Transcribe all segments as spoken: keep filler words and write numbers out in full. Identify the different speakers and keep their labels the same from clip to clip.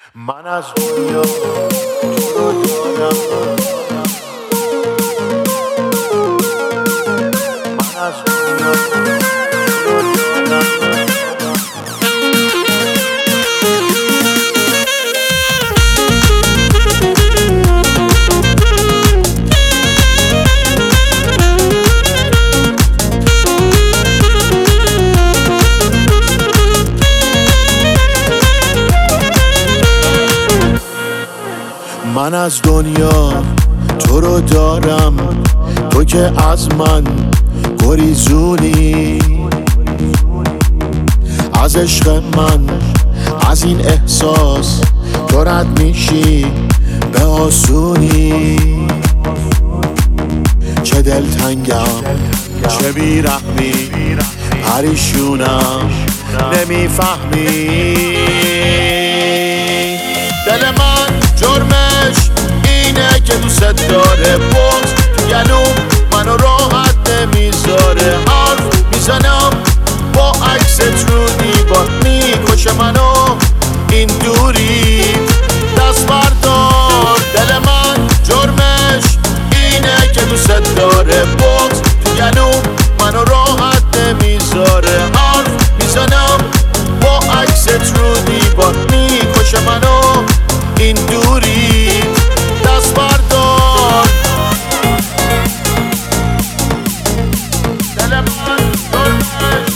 Speaker 1: من از دنیا تو رو دارم، من از دنیا تو رو دارم. من از دنیا تو رو دارم، تو که از من گریزونی، از عشق من، از این احساس تو رد میشی به آسونی. چه دلتنگم، چه بیرحمی، پریشونم نمیفهمی. دل من جرمش اینه که دوست داره، بغض تو گلوم منو راحت نمیذاره. حرف میزنم با عکست رو دیوار، میکشه منو این دوری. دست بردار، دل من جرمش اینه که دوست داره، بغض تو گلوم منو راحت نمیذاره. حرف میزنم با عکست رو دیوار، میکشه منو این دوری. دست بردار، دل من جرمش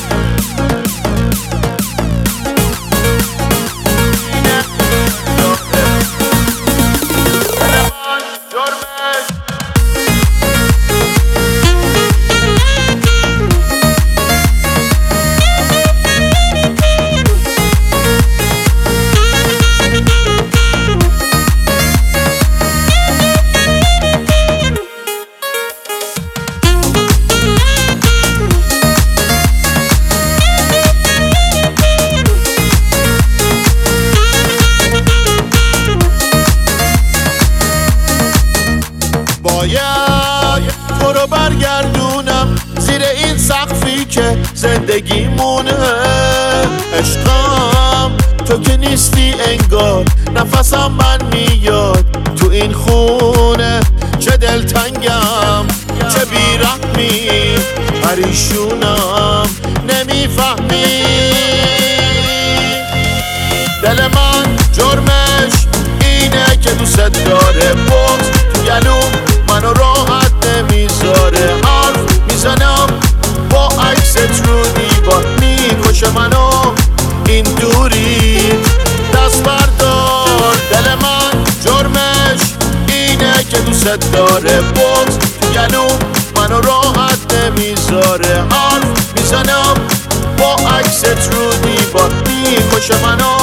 Speaker 1: اینه، دل من جرمش. باید تو رو برگردونم زیر این سقفی که زندگیمونه. عشقم تو که نیستی انگار، نفسم من میاد تو این خونه. چه دلتنگم، چه بیرحمی، پریشونم نمیفهمی. دل من جرمش اینه که دوست داره، بغض تو گلوم منو راحت نمیذاره. حرف میزنم با عکست رو دیوار، میکشه منو این دوری. دست بردار، دل من جرمش اینه که دوست داره، بغض تو گلوم منو راحت نمیذاره. حرف میزنم با عکست رو دیوار، میکشه منو